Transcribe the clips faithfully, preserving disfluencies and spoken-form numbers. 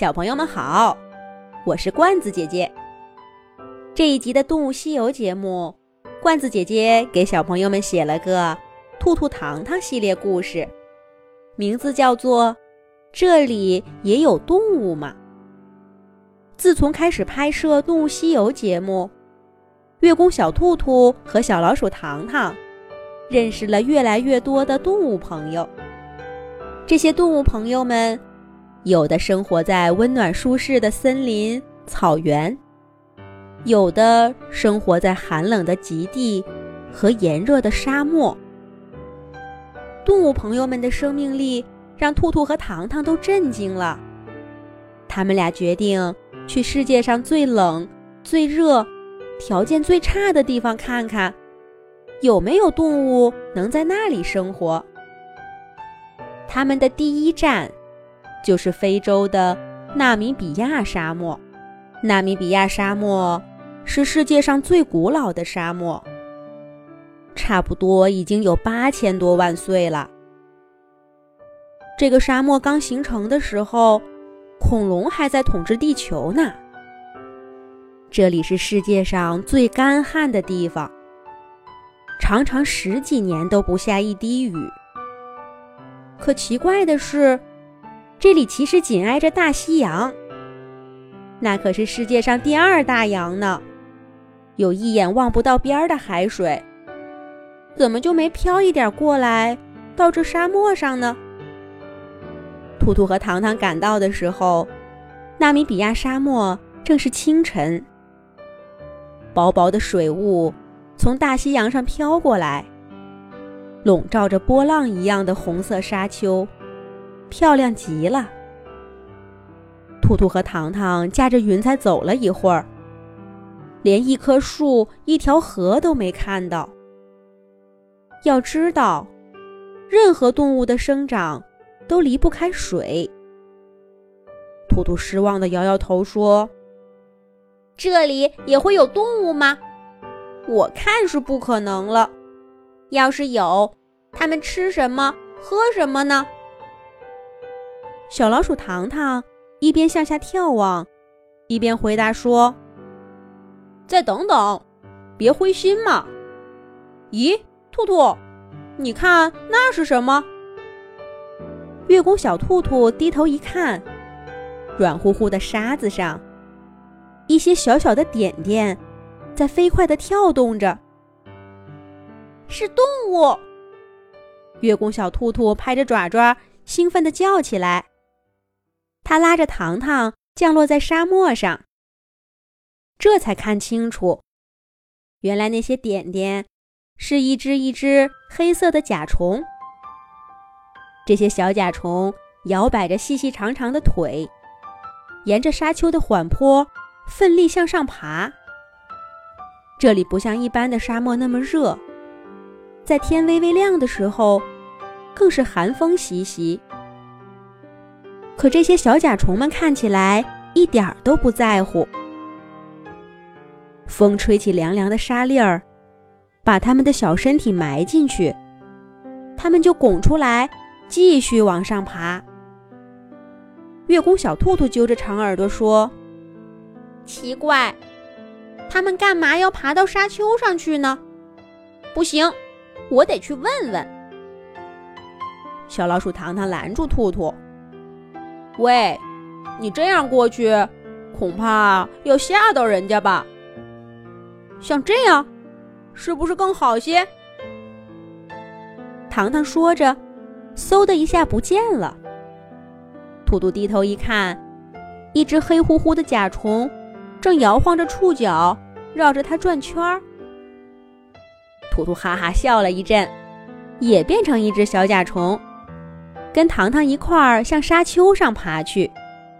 小朋友们好，我是罐子姐姐。这一集的动物西游节目，罐子姐姐给小朋友们写了个兔兔糖糖系列故事，名字叫做这里也有动物吗？自从开始拍摄动物西游节目，月宫小兔兔和小老鼠糖糖认识了越来越多的动物朋友。这些动物朋友们有的生活在温暖舒适的森林、草原，有的生活在寒冷的极地和炎热的沙漠。动物朋友们的生命力让兔兔和糖糖都震惊了。他们俩决定去世界上最冷、最热、条件最差的地方看看，有没有动物能在那里生活。他们的第一站就是非洲的纳米比亚沙漠。纳米比亚沙漠是世界上最古老的沙漠，差不多已经有八千多万岁了。这个沙漠刚形成的时候，恐龙还在统治地球呢。这里是世界上最干旱的地方，常常十几年都不下一滴雨。可奇怪的是，这里其实紧挨着大西洋，那可是世界上第二大洋呢，有一眼望不到边的海水，怎么就没飘一点过来到这沙漠上呢？兔兔和糖糖赶到的时候，纳米比亚沙漠正是清晨，薄薄的水雾从大西洋上飘过来，笼罩着波浪一样的红色沙丘，漂亮极了。兔兔和糖糖驾着云彩走了一会儿，连一棵树、一条河都没看到。要知道，任何动物的生长都离不开水。兔兔失望地摇摇头说：这里也会有动物吗？我看是不可能了。要是有，它们吃什么喝什么呢？小老鼠糖糖一边向下眺望，一边回答说：再等等，别灰心嘛。咦，兔兔，你看那是什么？月宫小兔兔低头一看，软乎乎的沙子上一些小小的点点在飞快地跳动着。是动物！月宫小兔兔拍着爪爪，兴奋地叫起来。它拉着糖糖降落在沙漠上，这才看清楚，原来那些点点是一只一只黑色的甲虫。这些小甲虫摇摆着细细长长的腿，沿着沙丘的缓坡奋力向上爬。这里不像一般的沙漠那么热，在天微微亮的时候更是寒风习习。可这些小甲虫们看起来一点儿都不在乎。风吹起凉凉的沙粒儿，把它们的小身体埋进去，它们就拱出来继续往上爬。月宫小兔兔揪着长耳朵说：奇怪，它们干嘛要爬到沙丘上去呢？不行，我得去问问。小老鼠糖糖拦住兔兔：喂，你这样过去恐怕要吓到人家吧。像这样是不是更好些？糖糖说着，嗖的一下不见了。兔兔低头一看，一只黑乎乎的甲虫正摇晃着触角绕着它转圈儿。兔兔哈哈笑了一阵，也变成一只小甲虫，跟糖糖一块儿向沙丘上爬去。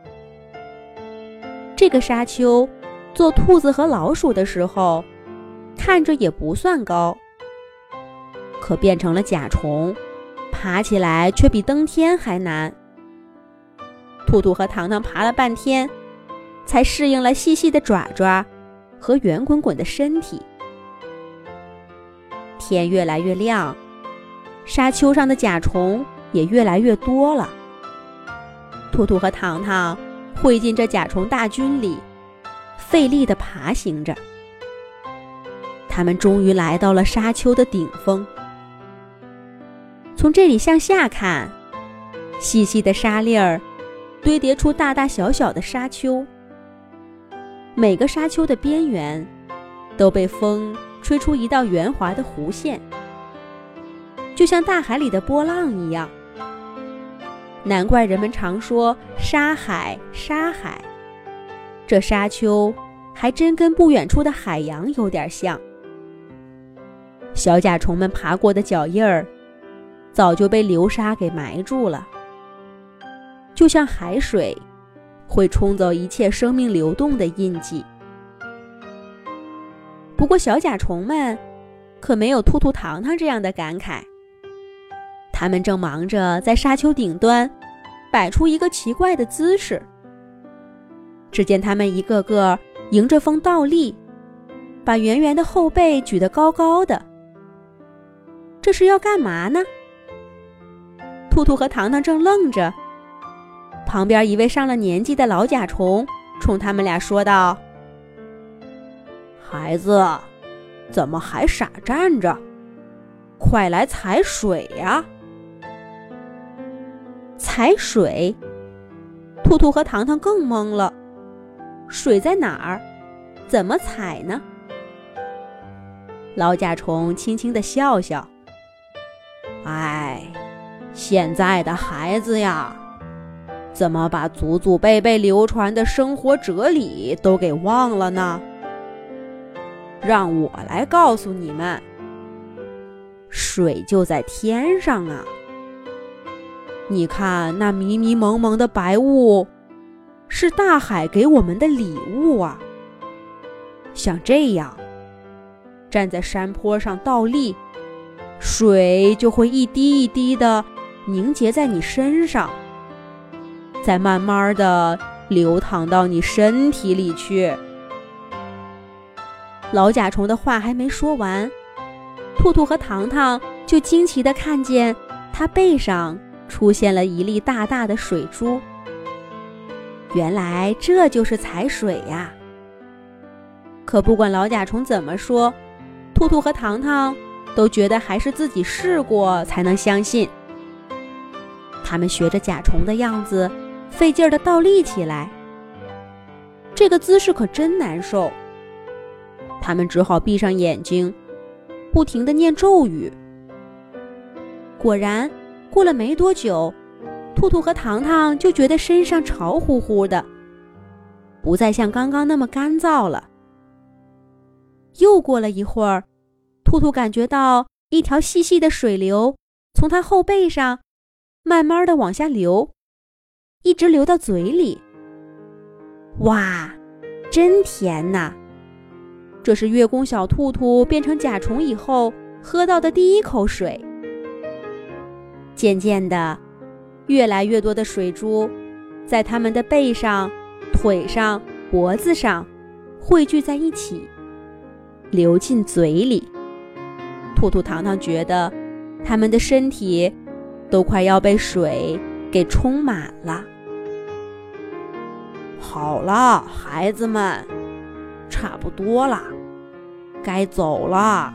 这个沙丘做兔子和老鼠的时候看着也不算高，可变成了甲虫，爬起来却比登天还难。兔兔和糖糖爬了半天，才适应了细细的爪爪和圆滚滚的身体。天越来越亮，沙丘上的甲虫也越来越多了。兔兔和糖糖汇进这甲虫大军里，费力地爬行着。他们终于来到了沙丘的顶峰。从这里向下看，细细的沙粒儿堆叠出大大小小的沙丘，每个沙丘的边缘都被风吹出一道圆滑的弧线，就像大海里的波浪一样。难怪人们常说沙海沙海，这沙丘还真跟不远处的海洋有点像。小甲虫们爬过的脚印儿早就被流沙给埋住了，就像海水会冲走一切生命流动的印记。不过小甲虫们可没有兔兔糖糖这样的感慨，他们正忙着在沙丘顶端摆出一个奇怪的姿势。只见他们一个个迎着风倒立，把圆圆的后背举得高高的。这是要干嘛呢？兔兔和糖糖正愣着，旁边一位上了年纪的老甲虫冲他们俩说道：孩子，怎么还傻站着？快来踩水呀！踩水？兔兔和糖糖更懵了，水在哪儿？怎么踩呢？老甲虫轻轻地笑笑：哎，现在的孩子呀，怎么把祖祖辈辈流传的生活哲理都给忘了呢？让我来告诉你们，水就在天上啊！你看那迷迷蒙蒙的白雾，是大海给我们的礼物啊！像这样，站在山坡上倒立，水就会一滴一滴地凝结在你身上，再慢慢地流淌到你身体里去。老甲虫的话还没说完，兔兔和糖糖就惊奇地看见他背上出现了一粒大大的水珠。原来这就是踩水呀！可不管老甲虫怎么说，兔兔和糖糖都觉得还是自己试过才能相信。他们学着甲虫的样子，费劲地倒立起来。这个姿势可真难受，他们只好闭上眼睛，不停地念咒语。果然，过了没多久，兔兔和糖糖就觉得身上潮乎乎的，不再像刚刚那么干燥了。又过了一会儿，兔兔感觉到一条细细的水流从它后背上慢慢地往下流，一直流到嘴里。哇，真甜呐！这是月宫小兔兔变成甲虫以后喝到的第一口水。渐渐的，越来越多的水珠在它们的背上、腿上、脖子上汇聚在一起，流进嘴里。兔兔糖糖觉得它们的身体都快要被水给充满了。好了，孩子们，差不多了，该走了。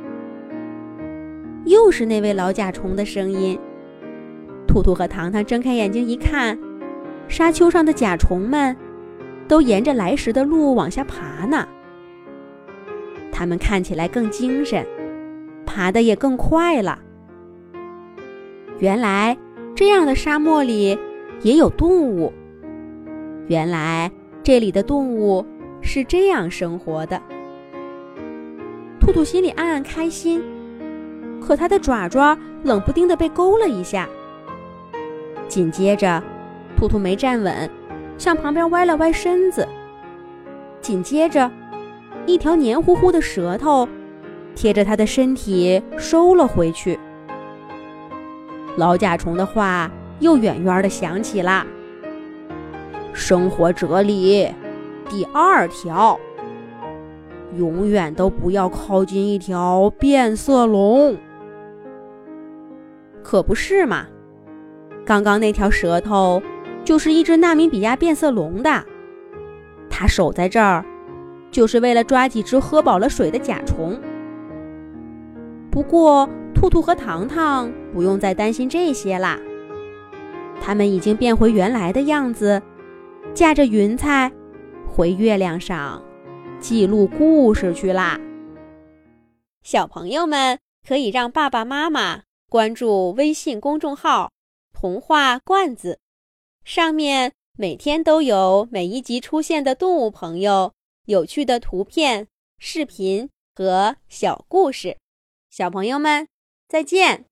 又是那位老甲虫的声音。兔兔和糖糖睁开眼睛一看，沙丘上的甲虫们都沿着来时的路往下爬呢。它们看起来更精神，爬得也更快了。原来这样的沙漠里也有动物，原来这里的动物是这样生活的。兔兔心里暗暗开心，可它的爪爪冷不丁地被勾了一下。紧接着，兔兔没站稳，向旁边歪了歪身子。紧接着，一条黏糊糊的舌头贴着它的身体收了回去。老甲虫的话又远远地响起了：生活哲理第二条，永远都不要靠近一条变色龙。可不是嘛，刚刚那条舌头就是一只纳米比亚变色龙的。它守在这儿，就是为了抓几只喝饱了水的甲虫。不过，兔兔和糖糖不用再担心这些啦，他们已经变回原来的样子，驾着云彩回月亮上记录故事去啦。小朋友们可以让爸爸妈妈关注微信公众号童话罐子，上面每天都有每一集出现的动物朋友、有趣的图片、视频和小故事。小朋友们，再见。